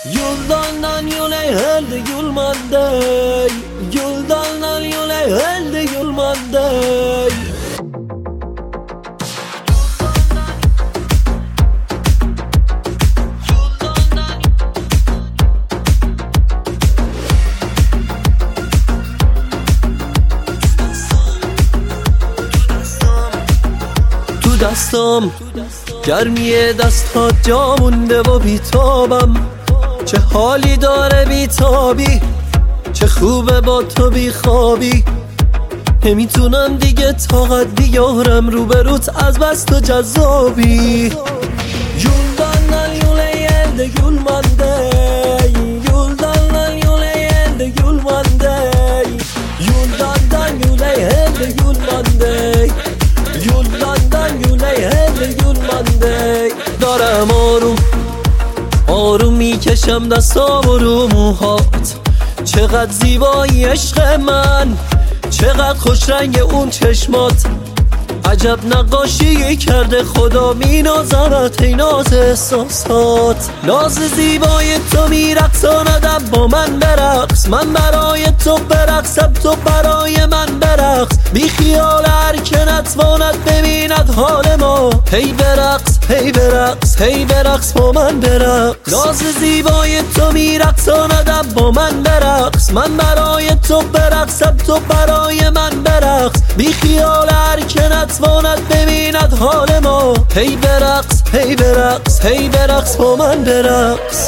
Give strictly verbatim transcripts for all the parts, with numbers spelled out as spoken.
Yoldan yole helde yolmanday, yoldan yole helde yolmanday. تو دستم گرمی دستات جا مونده و بیتابم، چه حالی داره بیتابی، چه خوبه با تو بیخوابی. نمیتونم دیگه طاقت بیارم روبروت از بس تو جذابی. Yoldan yola elde yolmanday, yoldan yola elde yolmanday, yoldan yola elde yolmanday, yoldan yola elde yolmanday. دارم آروم آروم میکشم دستام رو موهات، چقدر زیبایی عشق من، چقدر خوش رنگ اون چشمات. عجب نقاشی کرده خدا مینازمت ای ناز احساسات. ناز زیبای تو میرقصاندم با من برقص، من برای تو برقصم تو برای من برقص. بی خیال هر که نتواند ببیند حال ما، هی برقص هی برقص هی برقص با من برقص. ناز زیبای تو میرقصاندم با من برقص، من برای تو برقصم تو برای من برقص. بی خیال هر که نتواند ببیند حال ما، هی برقص هی برقص هی برقص با من برقص.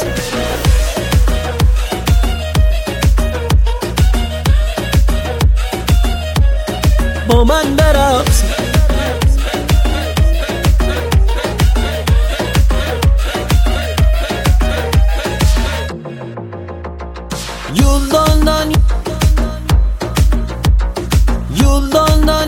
با من برقص. Yoldan yoldan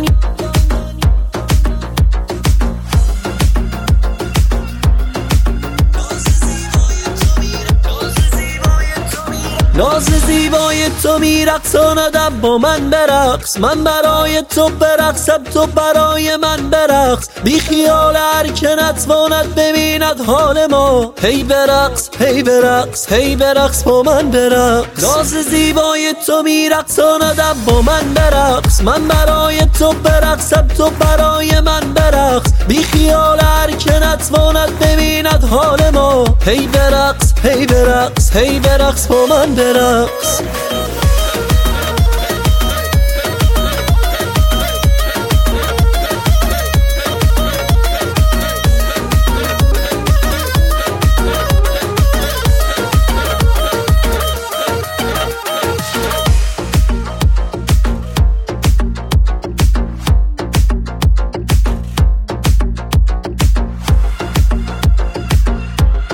ناز زیبای تو میرقصاندم با من برقص، من برای تو برقصم تو برای من برقص. بی خیال هر که نتواند ببیند حال ما، هی برقص هی برقص هی برقص با من برقص. ناز زیبای تو میرقصاندم با من برقص، من برای تو برقصم تو برای من برقص. بی خیال هر که نتواند ببیند حال ما، هی برقص هی برقص هی برقص با من برقص.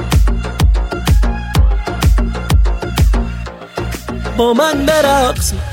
با من برقص.